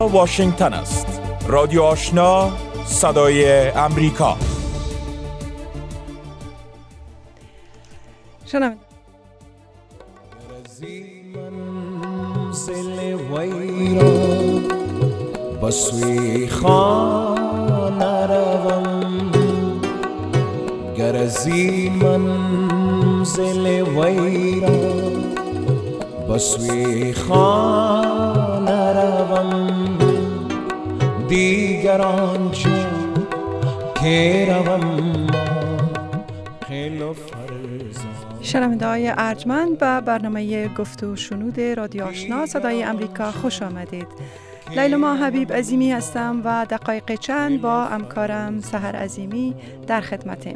واشنگتن است. رادیو آشنا، صدای امریکا. شنم منزل ویرا بسوی خانه روم، گرزی منزل ویرا بسوی خانه روم، دیگران چه که روم خیلی فرزان. شنونده‌های ارجمند به برنامه گفت و شنود رادیو آشنا صدای امریکا خوش آمدید. لیلا حبیب عظیمی هستم و دقایق چند با همکارم سحر عظیمی در خدمتیم.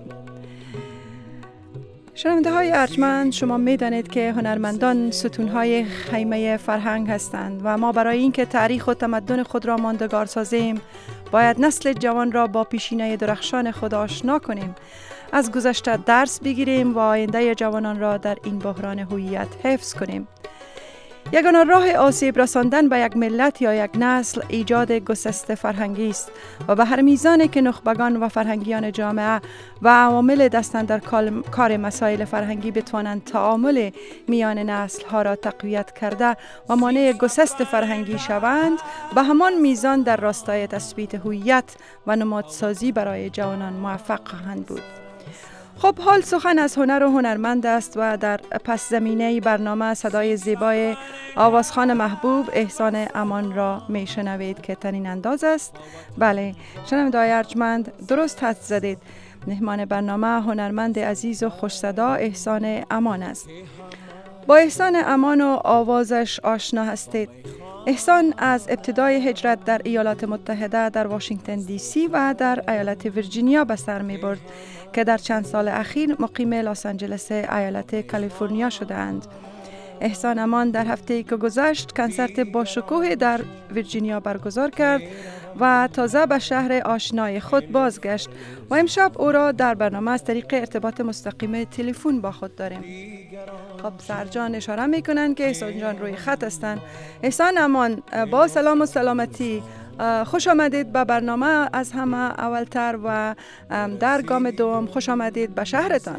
شنونده‌های ارجمند، شما می‌دانید که هنرمندان ستون‌های خیمه فرهنگ هستند و ما برای اینکه تاریخ و تمدن خود را ماندگار سازیم باید نسل جوان را با پیشینه درخشان خود آشنا کنیم، از گذشته درس بگیریم و آینده جوانان را در این بحران هویت حفظ کنیم. یگانه راه آسیب رساندن به یک ملت یا یک نسل ایجاد گسست فرهنگی است و به هر میزانی که نخبگان و فرهنگیان جامعه و عوامل دستن در کار مسائل فرهنگی بتوانند تعامل میان نسل ها را تقویت کرده و مانع گسست فرهنگی شوند، به همان میزان در راستای تثبیت هویت و نمادسازی برای جوانان موفق خواهند بود. خب، حال سخن از هنر و هنرمند است و در پس زمینه برنامه صدای زیبای آوازخوان محبوب احسان امان را می شنوید که تنین انداز است. بله، شنونده‌های ارجمند، درست حدس زدید. مهمان برنامه هنرمند عزیز و خوش صدا احسان امان است. با احسان امان و آوازش آشنا هستید. احسان از ابتدای هجرت در ایالات متحده در واشنگتن دی سی و در ایالت ویرجینیا به سر می برد که در چند سال اخیر مقیم لس آنجلس ایالت کالیفرنیا شده‌اند. احسان امان در هفته‌ای که گذشت کنسرت با شکوه در ویرجینیا برگزار کرد و تازه به شهر آشنای خود بازگشت و امشب او را در برنامه از طریق ارتباط مستقیم تلفن با خود داریم. خب، سرجان اشاره میکنند که احسان جان روی خط هستند. احسان امان، با سلام و سلامتی، خوش آمدید به برنامه. از همه اولتر و در گام دوم خوش آمدید به شهرتان.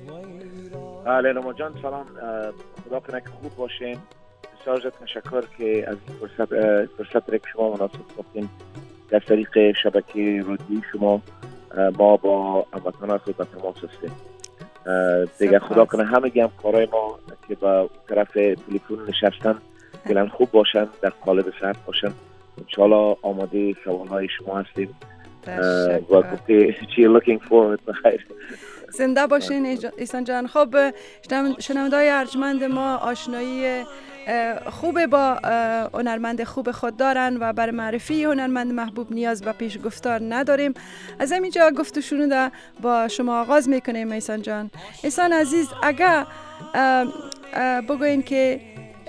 لیلا جان سلام، خدا کنه که خوب باشین. بسیار زیاد تشکر که از فرصت را که شما مناسب ساختین در طریق شبکه رادیویی شما ما با هموطنان خود به تماس هستیم. دیگه خدا کنه همگی هم کارهای ما که با طرف تلفن نشستن فعلا خوب باشن، در قالب صحت باشن. انشالله آماده سوالهای شما هستیم و گفته چی looking forward بخیر. زنده باشین احسان جان. خب، شنونده‌های ارجمند ما آشنایی خوب با هنرمند خوب خود دارن و برای معرفی هنرمند محبوب نیاز به پیش گفتار نداریم. از همینجا گفت و شنود با شما آغاز میکنیم. احسان جان، احسان عزیز، اگر بگوین که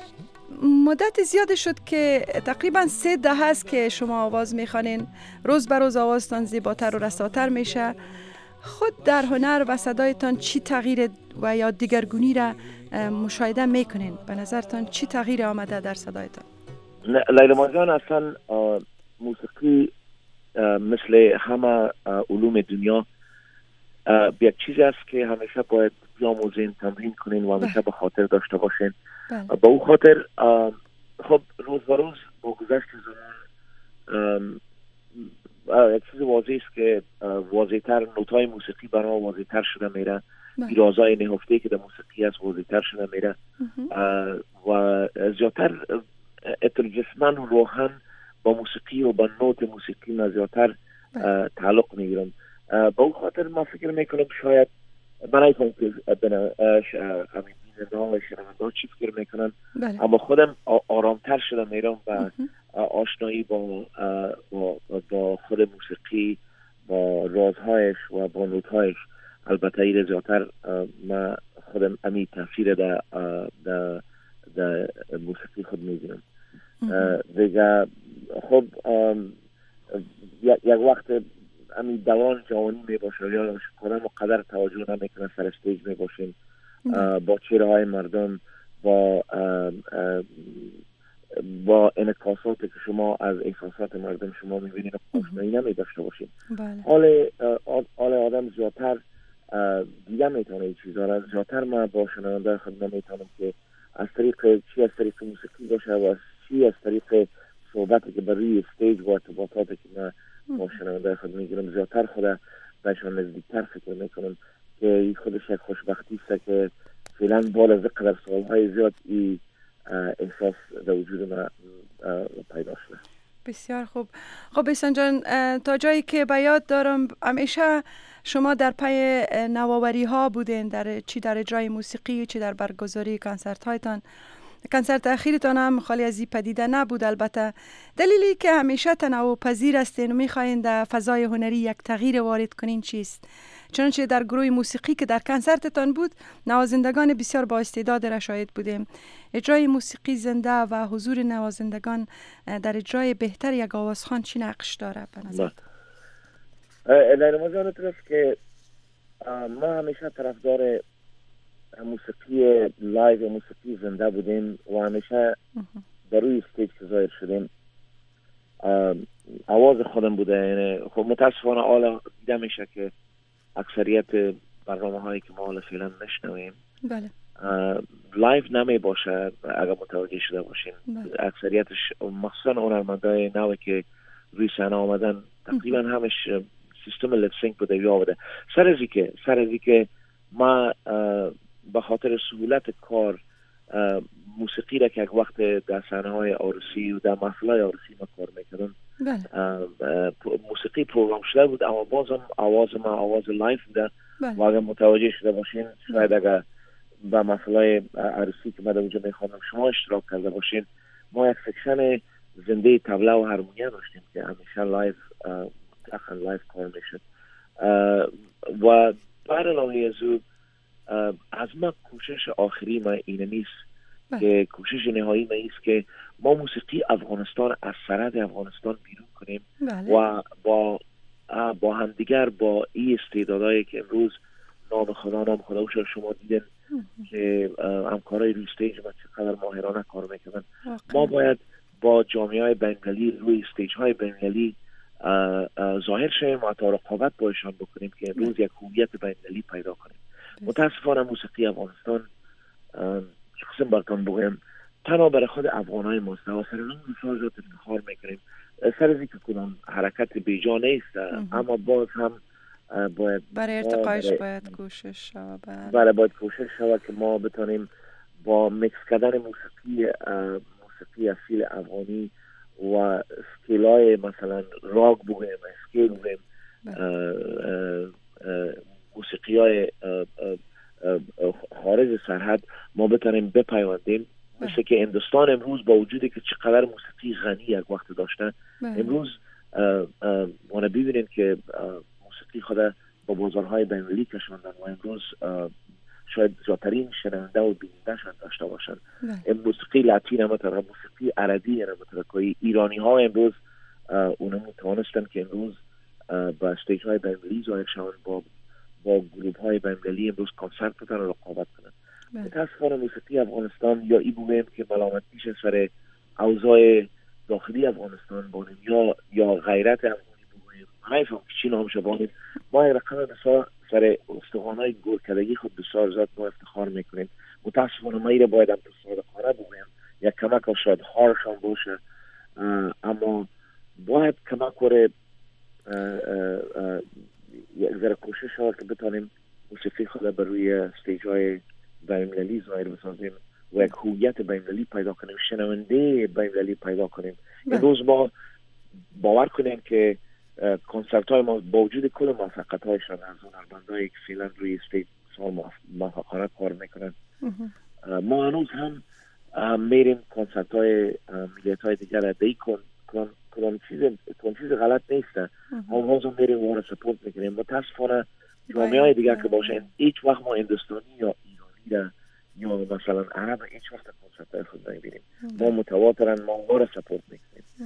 مدت زیاد شد که تقریبا 3 دهه است که شما آواز میخوانین، روز به روز آوازتان زیباتر و رساتر میشه. خود در هنر و صدایتان چی تغییر و یا دیگرگونی را مشاهده میکنین؟ به نظرتان چی تغییر آمده در صدایتان؟ لیلا جان، اصلا موسیقی مثل همه علوم دنیا یک چیزی است که همیشه باید بیاموزین، تمرین کنین و همیشه به خاطر داشته باشین. با او خاطر خب روز به روز با گذشت زمان یک چیز واضح است که واضح‌تر نوت‌های موسیقی برای واضح‌تر شده میره، ایرازهای نهفته که در موسیقی است واضح‌تر شده میره و زیادتر جسمن و روحن با موسیقی و با نوت موسیقی من زیادتر تعلق میگیرم. با اون خاطر ما فکر میکنم شاید من ایفون که همین بیننده شنونده چی فکر میکنن، اما خودم آرامتر شده میرم و آشنایی با خود موسیقی، با رازهایش و با نوتهایش. البته این زیادتر من خودم امی تاثیر در موسیقی خود میگیرم. دیگه خب یک وقت امی دوران جوانی میباشه یا خودم قدر توجه نمیکنه سر استیج میباشیم با چهره های مردم، با با انعکاساتی که شما از احساسات مردم شما میبینید آشنایی نمیداشته باشید. حال آدم زیادتر دیگه میتونه این چیزها را زیادتر. ما با شنونده خود نمیتونم که از طریق چی از طریق موسیقی باشه و چی از طریق صحبتی که برای استیج و ارتباطاتی که من با شنونده خود میگیرم زیادتر خود بهشان نزدیکتر فکر میکنم که این خودش یک خوشبختی است که فعلا بالا از قدر سالهای زیاد این احساس در وجود من پیدا شده. بسیار خوب. خب احسان جان، تا جایی که به یاد دارم همیشه شما در پی نوآوری ها بودین، چی در اجرای موسیقی چی در برگزاری کنسرت هایتان. کنسرت اخیرتان هم خالی از این پدیده نبود. البته دلیلی که همیشه تنوع پذیر هستین و میخواین در فضای هنری یک تغییر وارد کنین چیست؟ چنانچه در گروه موسیقی که در کنسرتتان بود نوازندگان بسیار با استعداد را شاهد بودیم. اجرای موسیقی زنده و حضور نوازندگان در اجرای بهتر یک آوازخوان چی نقش داره به نظر؟ در مجالت است که ما همیشه طرفدار موسیقی لایو و موسیقی زنده بودیم و همیشه در روی استیج که ظاهر شدیم آواز خودم بوده. یعنی خب متاسفانه حالا دیده میشه که اکثریت برنامه هایی که ما حالا فعلا نشنویم بله لایو نمی باشه. اگر متوجه شده باشین اکثریتش مخصوصا هنرمندای نوی که روی صحنه آمدن تقریبا همش سیستم لپسینگ بوده یا بوده. سر از که ما به خاطر سهولت کار موسیقی را که یک وقت در صحنه های عروسی و در محفل‌های عروسی ما کار میکردن موسیقی پروگرام شده بود، اما بازم آواز ما آواز لایف بوده. و اگر متوجه شده باشین شاید اگر به محفل‌های عروسی که ما در اونجا میخوانم شما اشتراک کرده باشین، ما یک سکشن زنده طبله و هارمونیا داشتیم که همیشه لایف لایف کار میشد. و بر علاوه از او از ما کوشش آخری ما اینه نیست که کوشش نهایی ما ایست که ما موسیقی افغانستان از سرحد افغانستان بیرون کنیم و با همدیگر با این استعدادایی که امروز نام خدا شما دیدن که همکارای روی استیج ما چقدر ماهرانه کار میکنن. ما باید با جامعه های بین‌المللی روی استیج های بین‌المللی ظاهر شویم و تا رقابت باشان بکنیم که امروز یک هویت بین‌المللی پیدا کنیم. متاسفانه موسیقی افغانستان قسم براتون بگویم تنها برای خود افغانای ماست و سر اون سازات افتخار میکنیم. سر از اینکه کدام حرکت بیجا نیست اما باز هم باید برای ارتقایش باید کوشش شود. بله باید کوشش شود که ما بتونیم با میکس کردن موسیقی اصیل افغانی و اسکیلای مثلا راگ بگویم اسکیل بگویم موسیقی های خارج سرحد ما بتونیم بپیوندیم. مثل که هندوستان امروز با وجودی که چقدر موسیقی غنی یک وقت داشته امروز ما ببینیم که موسیقی خود با بازارهای بین‌المللی کشوندن و امروز شاید زیادترین شنونده و بیننده شان داشته باشن. موسیقی لاتین هم مثلا موسیقی عربی هم مثلا ایرانی ها امروز اونم توانستن که امروز با استیج های بین‌المللی ظاهر شوند با گروه های بین‌المللی امروز کنسرت بتن و رقابت کنن. متاسفانه موسیقی افغانستان یا ای بگویم که ملامتیش سر اوضاع داخلی افغانستان بانیم یا غیرت افغانی بگویم نمیفهم که چی نامشه بانیم. ما یک رقم بسیار سر استخوان‌های گورکدگی خود بسیار زیاد ما افتخار میکنیم. متاسفانه ما ایره باید هم صادقانه بگویم یک کمک شاید هارشان باشه اما باید کمک وره یک ذره کوشش ها که بتانیم موسیقی خود بر روی استیج های بین‌المللی ظاهر بسازیم و یک هویت بین‌المللی پیدا کنیم، شنونده بین‌المللی پیدا کنیم. امروز ما باور کنیم که کنسرت های ما با وجود کل موفقیت هایشان از هنرمندایی که فعلا روی استیج موفقانه کار میکنن ما هنوز هم میریم کنسرت های ملیت های دیگر را کدام چیز غلط نیسته ما بازم میریم و را سپورت میکنیم. متاسفانه جامعه های دیگر که باشن هیچ وقت ما هندوستانی یا ایرانی را یا مثلا عرب هیچ وقت کنسرت های خود نمیبینیم. ما متواترن ما را سپورت میکنیم.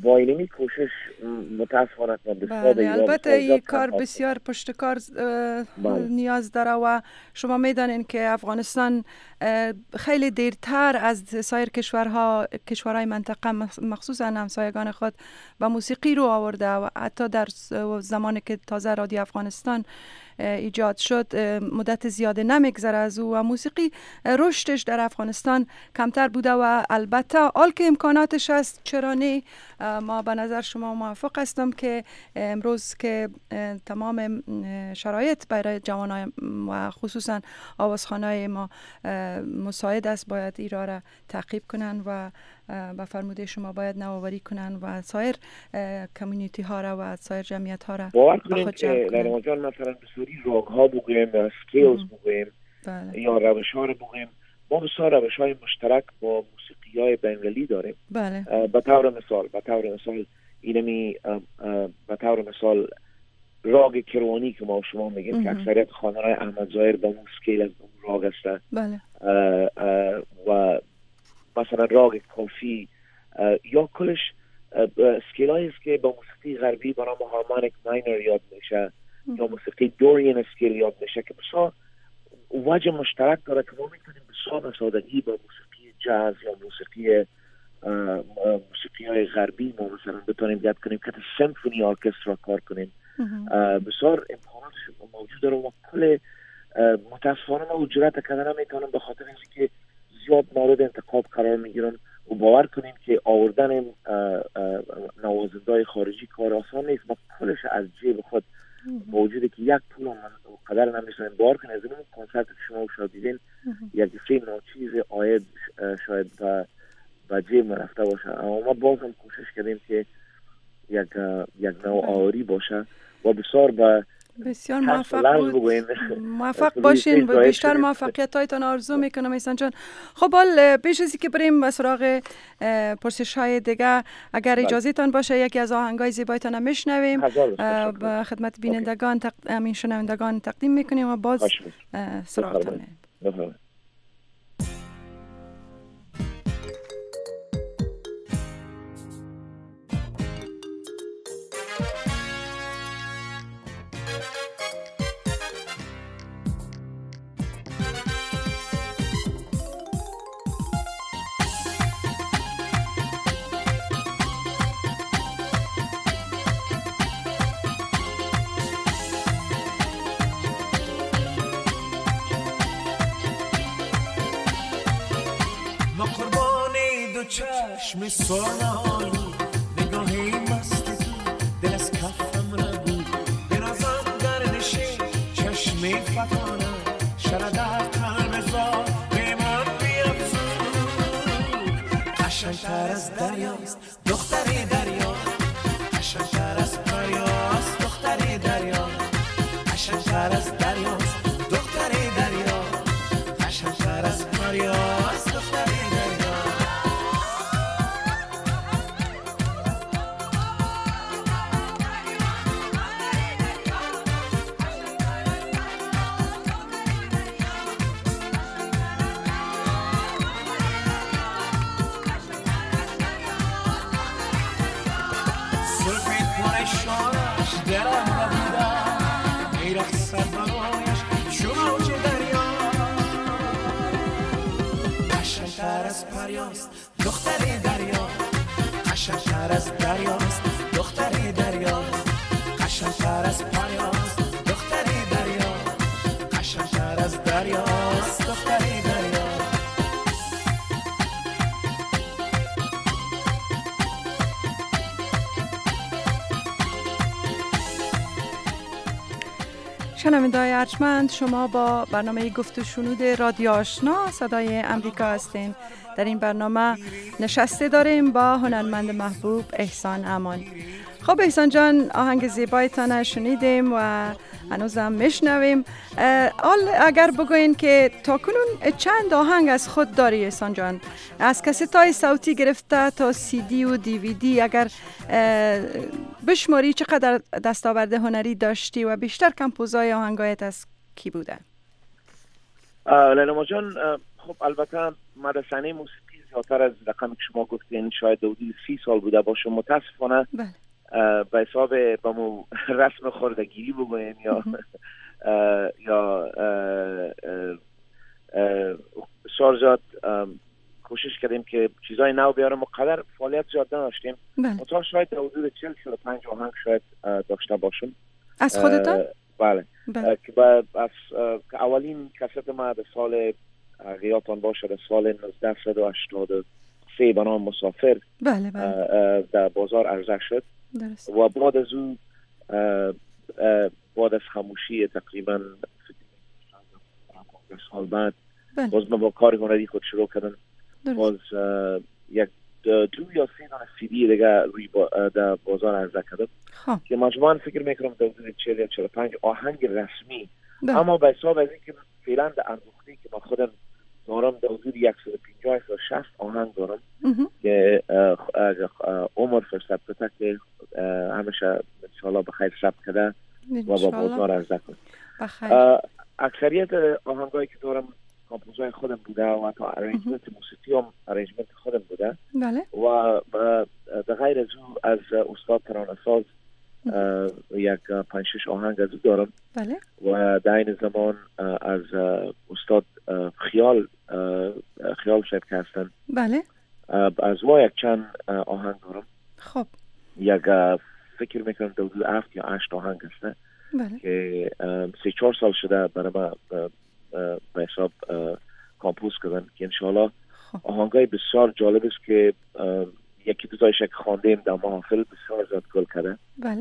با اینمی کوشش متاسفانه بله، البته این کار بسیار پشتکار نیاز داره و شما میدانین که افغانستان خیلی دیرتر از سایر کشورهای منطقه مخصوصا همسایگان خود و موسیقی رو آورده و حتی در زمانی که تازه رادیو افغانستان ایجاد شد مدت زیاده نمیگذره از او و موسیقی رشدش در افغانستان کمتر بوده و البته حال که امکاناتش هست چرا نه. ما به نظر شما موافق هستم که امروز که تمام شرایط برای جوانای و خصوصا آوازخوانای ما مساعد است باید ایرا را تعقیب کنن و با فرموده شما باید نوآوری کنن و سایر کمیونیتی ها را و سایر جمعیت ها را باور کنیم که لیلا جان مثلا به سوری راگ ها بگویم یا سکیلز بگویم یا روش ها رو بگویم، ما بسیار روش های مشترک با موسیقی های بین‌المللی داریم. بله. به طور مثال اینمی به طور مثال راگ کروانی که ما شما میگیم که اکثریت خواننده احمد ظاهر به اون سکیل از اون راگ است. بله. و مثلا راگ کافی یا کلش سکیلایی است که با موسیقی غربی برای ما هارمونیک ماینر یاد میشه یا موسیقی دوریان اسکیل یاد میشه که بسیار وجه مشترک داره که ما میتونیم بسیار به سادگی با موسیقی جاز یا موسیقی های غربی ما مثلا بتونیم یاد کنیم که سیمفونی ارکسترا کار کنیم. بسیار امکانات موجود داره و کل متاسفانه ما اجرت کردن نمیتونم به خاطر اینکه زیاد مورد انتخاب قرار میگیرن و باور کنیم که آوردن نوازنده‌های خارجی کار آسان نیست. ما کلش از جیب خود موجوده که یک پول من قدر نمیتونیم بار کنیم. از این کنسرت که شما شاید دیدین یک دفعه ناچیز آید شاید به جیب من رفته باشه، اما ما بازم کوشش کردیم که یک نوع آوری باشه و بسیار موفق باشین و بیشتر موفقیت هایتان آرزو میکنم احسان جان. خب حال پیش از که بریم به سراغ پرسش های دیگه اگر اجازه تان باشه یکی از آهنگای زیبایتان هم میشنویم به خدمت بینندگان همین شنوندگان تقدیم میکنیم و باز سراغتان میریم. چشم سرنایی نگاهی مست تو دل از کفم ربود برازم در نشین چشمی فتانم شرد از قلب زار به من بیفزود. قشنگتر از دریاست دختری دریا، قشنگتر از دریاست دختری دریا، قشنگتر از دریاست دختری دریا، قشنگتر از دریاست دختری دریا. دختری دریا، قشنگتر از دریاست دختری دریا، قشنگتر از پریاست دختری دریا، قشنگتر از دریاست دختری دریا. شنونده‌های ارجمند، شما با برنامه گفت و شنود رادیو آشنا صدای امریکا هستین. در این برنامه نشسته داریم با هنرمند محبوب احسان امان. خب احسان جان، آهنگ زیبایتان شنیدیم و هنوزم میشنویم. اگر بگوین که تاکنون چند آهنگ از خود داری احسان جان، از کاست‌های صوتی گرفته تا سی دی و دی وی دی، اگر بشماری چقدر دستاورد هنری داشتی و بیشتر کمپوزای آهنگایت از کی بوده؟ لیلا جان، خب البته مدرسه موسیقی زیادتر از رقمی که شما گفتین، شاید حدود 30 سال بوده باشه. متاسفانه به حساب با رسم خردگیری بگویم یا بسیار زیاد کوشش کردیم که چیزای نو بیارم و قدر فعالیت زیاد نداشتیم. تا شاید حدود 40-45 آهنگ شاید داشته باشم. از خودتان؟ بله. که اولین کست ما در سال یادتان باشه در سال 1983 به نام مسافر در بازار عرضه شد و بعد از اون بعد از خاموشی تقریبا سال بعد باز من با کار هنری خود شروع کردم. باز یک 2 یا 3 دانه CD دیگه روی در بازار عرضه کردم که مجموعاً فکر میکنم در حدود 40 یا 45 آهنگ رسمی. اما به حساب از اینکه فعلا در اندوختی که من خودم دارم در حدود 150 تا 60 آهنگ دارم که عمر فرصت بده که همیشه انشاءالله بخیر ثبت کرده و با بازار عرضه کنم. اکثریت آهنگایی که دارم کامپوزای خودم بوده و حتی ارنجمنت موسیقی هم ارنجمنت خودم بوده. و در غیر از او از استاد ترانه‌ساز یک 5-6 آهنگ از او دارم. و در این زمان از استاد خیال شب که هستن از ما یک چند آهنگ دارم. یک فکر میکنم در حدود 7 یا 8 آهنگ هسته که 3-4 سال شده برای ما به حساب کامپوز کردن که انشاءالله آهنگای بسیار جالب است که یکی دو تایش که خواندیم در محافل بسیار زیاد گل کرده.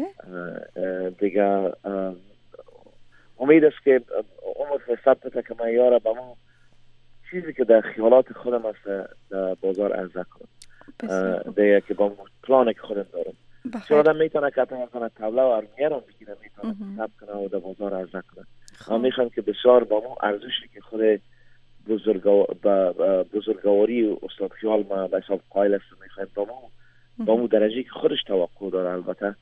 دیگه امید است که عمر فرصت بده که من یاره با من چیزی که در خیالات خودم است در بازار عرضه کنم. دیگه که با من پلانی که خودم دارم چون آدم میتونه که مثلا طبله و ارمیه رو بگیره، میتونه ثبت کنه و در بازار عرضه کنه. من میخوام که بسیار با من ارزشی که خود بزرگواری استاد خیال ما به حساب قائل است، میخوام با من درجه که خودش توقع داره البته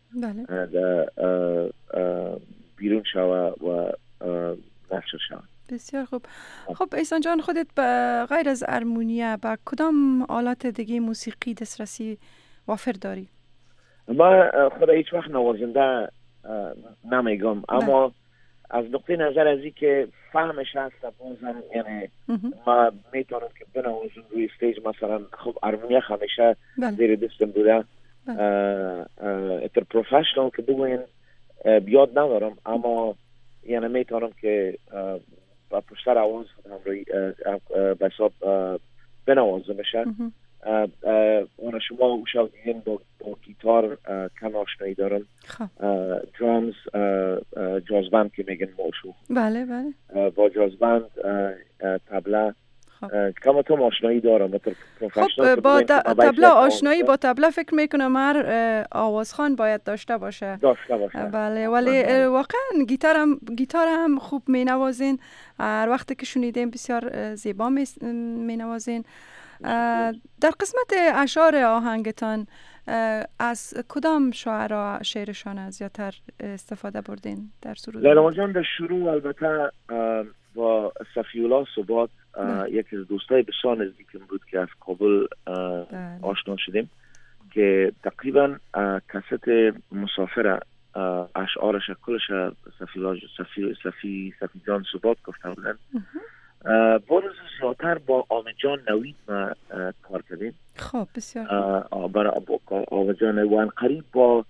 بیرون شوه و نشر شوه. بسیار خوب. خب احسان جان، خودت غیر از ارمونیه با کدام آلات دیگه موسیقی دسترسی وافر داری؟ من خود هیچ وقت نوازنده نمیگم، اما از نقطه نظر از این که فهمش هست بازم یعنی ما میتونم که بنوازم روی استیج. مثلا خب ارمونیه همیشه زیر دستم بوده. اتر پروفشنال که بگوین بیاد ندارم، اما یعنی میتونم که با پشتر آواز خودم روی به حساب بنوازم بشه. اون شما اوشا دیدین با گیتار کم آشنایی دارم. درامز جازبند که میگن موشو. با جازبند طبله کم آشنایی دارم. خب با طبله آشنایی با طبله فکر میکنم هر آوازخوان باید داشته باشه. بله، ولی واقعا گیتار هم خوب مینوازین. هر وقتی که شنیدیم بسیار زیبا مینوازین. در قسمت اشعار آهنگتان از کدام شاعرها شعرشان زیادتر استفاده بردین در سرود؟ لیلا جان در شروع البته با صفی‌الله ثبات یکی از دوستای بسیار نزدیکم بود که از کابل آشنا شدیم که تقریبا کست مسافر اشعارش کلش صفی جان ثبات گفته بودن. با روز زیادتر با آمد جان نوید ما کار کردیم. خب بسیار آمد جان نوید قریب با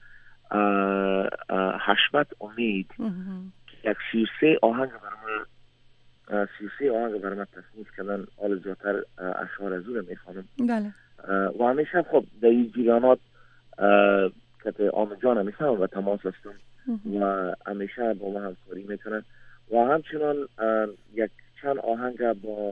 حشمت امید یک 33 آهنگ برای تصنیف کردن. حال زیادتر اشعار از او رو میخوانم. و همیشه خب در این جریانات که آمد جان همیشه و تماس هستم و همیشه با ما همکاری میکنن و همچنان یک چند آهنگ با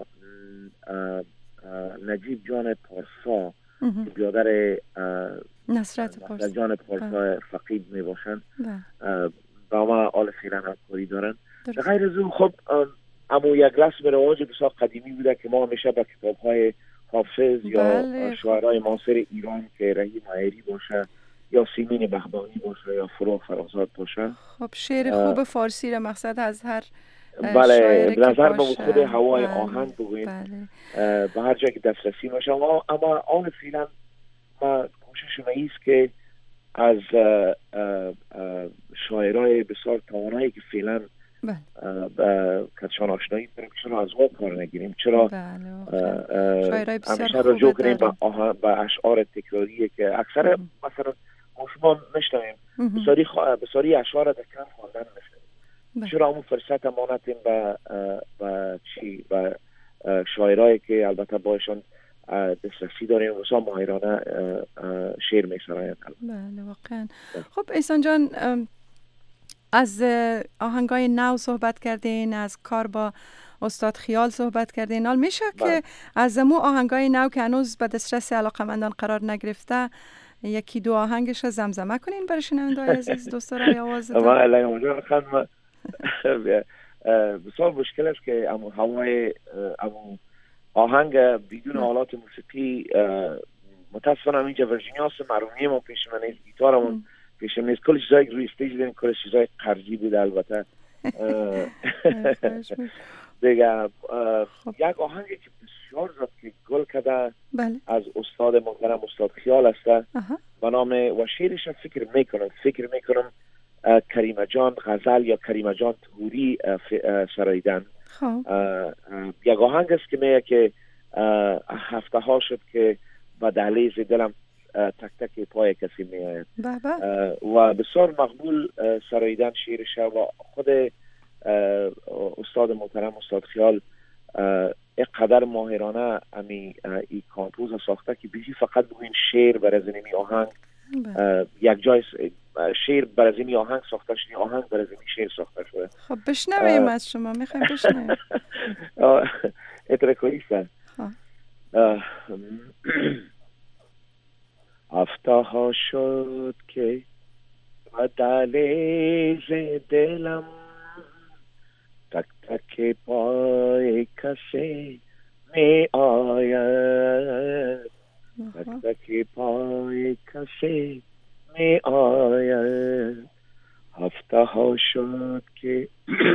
نجیب جان پارسا که بیادر نصرت جان پارسا فقید می باشن با ما آل خیرن همکاری دارن. غیر از اون خب اما یک رسم رواج بسیار قدیمی بوده که ما همیشه با کتاب‌های حافظ یا شاعرای معاصر ایران که رحیم حایری باشه یا سیمین بهبانی باشه یا فروغ فرخزاد باشه. خب شعر خوب فارسی را مقصد از هر بله، به نظر من باشه. خود هوای بله. آهنگ بگوین بله. به هر جایی که دسترسی باشه. اما آن فعلا ما کوشش ما ایست که از شاعرای بسیار توانایی که فعلا کتشان آشنایی داریم چرا از او کار نگیریم، چرا همیشه رجوع کنیم به اشعار تکراریه که اکثر مثلا شما نشنویم بسیاری اشعار در کم خواندن نشنویم، چرا همون فرصت امانتیم به شاعرایی که البته بایشان دسترسی داریم و ماهرانه شعر میسرایم. بله واقعا. خب احسان جان، از آهنگای نو صحبت کردین، از کار با استاد خیال صحبت کردین. حال میشه که از مو آهنگای نو که هنوز به دسترس علاقمندان قرار نگرفته یکی دو آهنگش رو زمزمه کنین برای شنونده‌های عزیز دوستای آوازتون؟ بله اونجا خانم بسیار مشکل است که هوای آهنگ بدون آلات موسیقی متاسفانه اینجا ورجینیا هست، معروفی ما پیش من نیست، گیتارمون پیش من نیست، کل چیزایی که روی استیج داریم کل چیزای قرضی بود البته. دیگه یک آهنگی که بسیار زد که گل کده از استاد محترم استاد خیال است به نام و شعرش فکر میکنم کریمه جان غزل یا کریمه جان طهوری سراییدن. یک آهنگ است که میگه که هفته ها شد که به دهلیز دلم تک تک پای کسی میآید و بسیار مقبول سراییدن شعرش و خود استاد محترم استاد خیال اینقدر ماهرانه ای کامپوز ساخته که بیشی فقط بگوین شعر برای زمینی آهنگ یک جای شعر برای زمینی آهنگ ساخته شده، آهنگ برای زمینی شعر ساخته شده. خب بشنویم از شما، میخوایم بشنویم. اترکویستن هفته ها شد که و دهلیز دلم تک تک پای کسی می آید، تک تک پای کسی می آید. هفته ها شد که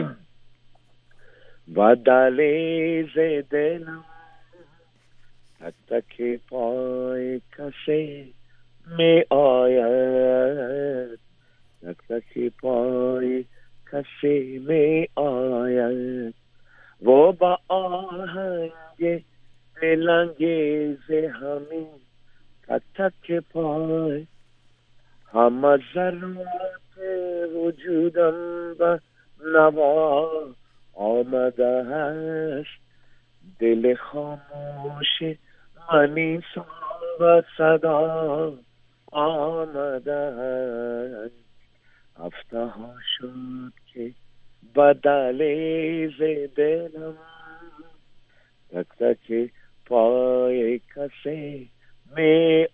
و دهلیز دلم تک تک پای کسی می آید، تک تک پای کسی می آید و با آهنگ دلانگیز همین تک تک پای همه ذرات وجودم به نوا آمده است. دل خاموش منی به صدا آمده است. هفته ها شد که به دهلیز دلم تک تک پای کسی می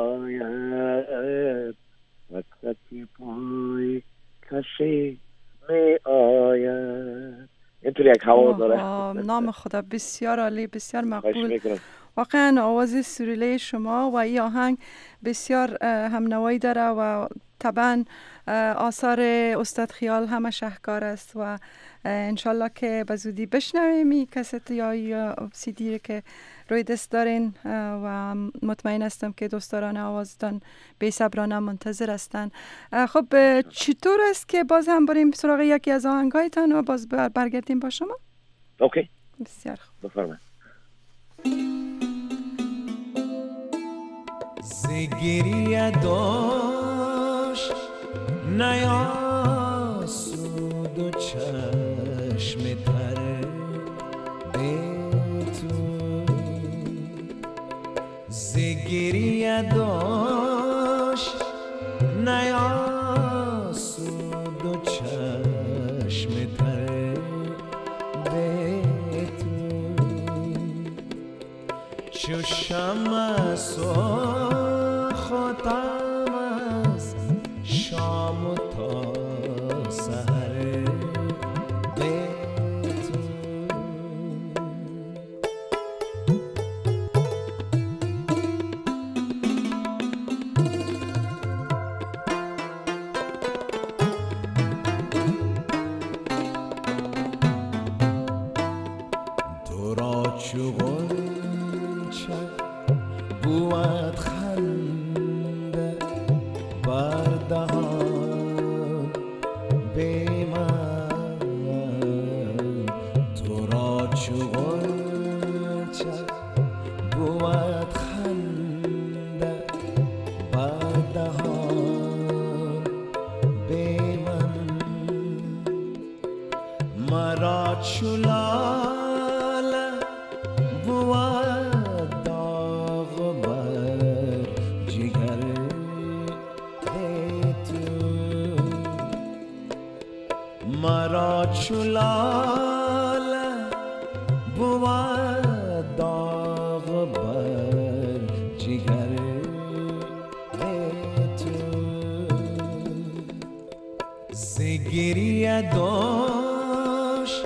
آید، تک تک پای کسی می آید. اینطوری یک هوا داره. نام خدا بسیار عالی، بسیار مقبول. واقعا آواز سرویله شما و این آهنگ بسیار همنوایی داره و طبعا آثار استاد خیال همه شهکار است و انشالله که به زودی بشنویم این کست یا سی دی که روی دست دارین و مطمئن هستم که دوستداران آوازتان بی صبرانه منتظر هستن. خب چطور است که باز هم بریم سراغ یکی از آهنگایتان و باز برگردیم با شما؟ اوکی، بسیار خوب. بفرمایید. زگریه داشت نیاسود و چشم تره به تو، زگریه داشت نیاسود و چشم تره به تو، چو شمع صبح خاتم است شام و تا سحر به تو. چولاله بود داغ بر جگر تو مرا چولاله بود داغ بر جگر تو زگریه داشت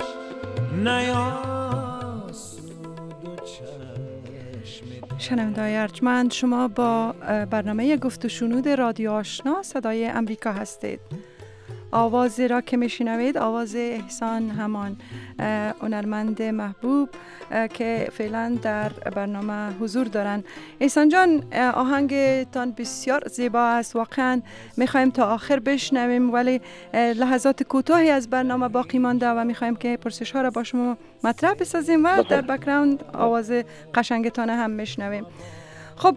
نیاسود و چشم شنونده‌های ارجمند، شما با برنامه گفت و شنود رادیو آشنا صدای امریکا هستید. آوازی را که میشنوید آواز احسان همان هنرمند محبوب که فعلا در برنامه حضور دارن. احسان جان، آهنگتان بسیار زیبا است، واقعا میخوایم تا آخر بشنویم، ولی لحظات کوتاهی از برنامه باقی مانده و میخوایم که پرسش ها را با شما مطرح بسازیم و در بک‌گراند آواز قشنگتان هم میشنویم. خب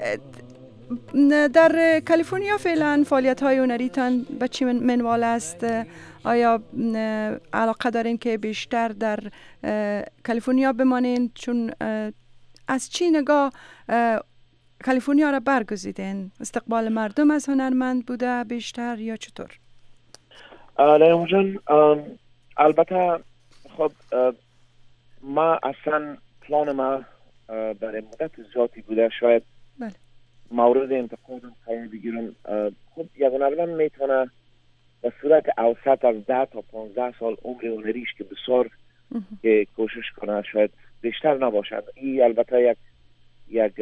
در کالیفرنیا فعلا فعالیت‌های هنریتان به چی منوال است؟ آیا علاقه دارین که بیشتر در کالیفرنیا بمانین؟ چون از چی نگاه کالیفرنیا را برگزیدین؟ استقبال مردم از هنرمند بوده بیشتر یا چطور؟ لیام جان، البته خب ما اصلا پلان ما برای مدت زیادی بوده، شاید بله. مورد انتقادم قرار بگیرم. خب یک هنرمند میتونه به صورت اوسط از 10 تا 15 سال عمر هنریش که بسیار که کوشش کنه، شاید بیشتر نباشد. این البته یک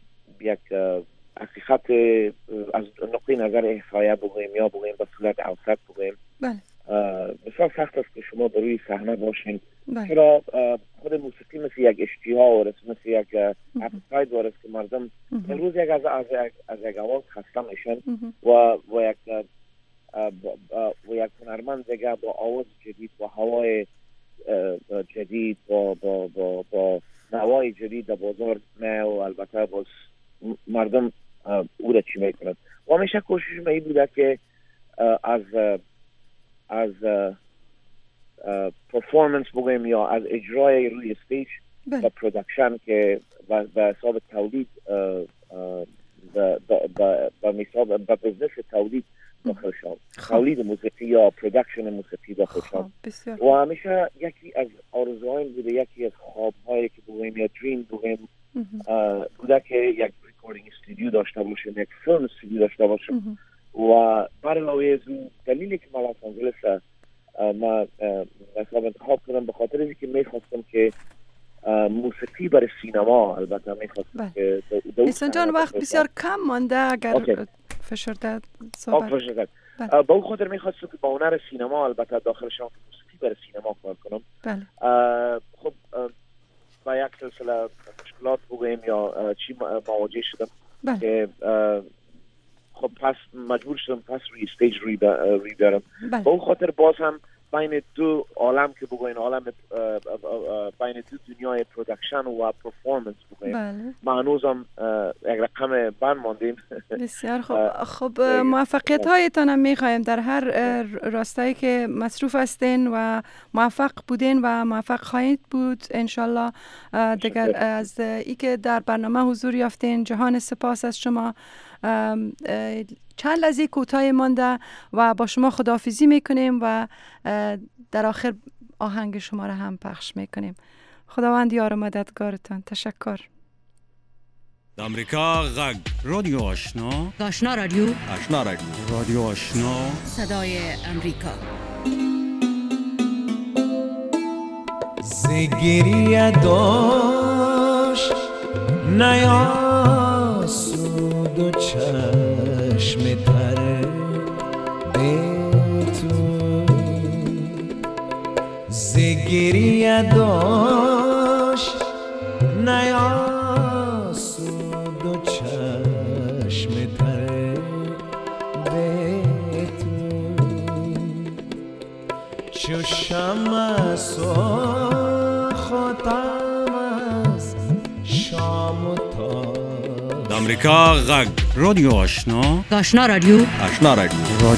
حقیقت از نقطه نظر احصایه بگویم یا بگویم به صورت اوسط بگویم. بله. بسیار سخت است که شما به روی صحنه باشین. بله. چرا خود موسیقی مثل یک اشتها وارست، مثل یک اپتایت وارست که مردم امروز یک از یک آواز خسته میشن و یک هنرمند دیگه با آواز جدید و هوای جدید با نوای جدید در بازار نه، و البته باز مردم او را چی میکنند. و همیشه کوشش من این بوده که از پرفورمنس بگویم یا از اجرای روی استیج و پرودکشن که به حساب تولید به بزنس تولید داخل شد، تولید موسیقی یا پرودکشن موسیقی داخل شد. و همیشه یکی از آرزوهایم بوده، یکی از خوابهایی که بگویم یا دریم بگویم بوده که یک ریکوردینگ استودیو داشته باشیم، یک فیلم استودیو داشته باشیم. و بر علاوه از اون دلیلی که ما لس آنجلس ما حساب انتخاب کردم به خاطر اینکه میخواستم که موسیقی برای سینما، البته میخواستم که احسان جان وقت بسیار کم مانده، اگر فشرده صحبت با اون خاطر میخواستم که با هنر سینما البته داخل شام موسیقی برای سینما کار کنم. بله. خب با یک سلسله مشکلات بگویم یا چی مواجه شدم که خب پس مجبور شدم پس روی استیج روی بیارم. با اون خاطر باز هم بین دو عالم که بگوین، عالم بین دو دنیای پرودکشن و پرفورمنس بگوین، ما هنوزم یک رقم بند ماندیم. بسیار خوب. خب موفقیت هایتان هم میخوایم در هر راستایی که مصروف هستین و موفق بودین و موفق خواهید بود انشالله. دیگر از ای که در برنامه حضور یافتین جهان سپاس از شما. چند لحظه کوتاه مانده و با شما خداحافظی میکنیم و در آخر آهنگ شما را هم پخش میکنیم. خداوند یار و مددگارتان. تشکر. آمریکا غږ رادیو آشنا، آشنا رادیو، آشنا رادیو آشنا صدای امریکا. زگریه داشت نیاسود و چشم تر به تو، زگریه داشت نیاسود و چشم تر به تو، چو شمع صبح خاتم از شام و تا. آمریکا غږ رادیو آشنا، آشنا رادیو، آشنا رادیو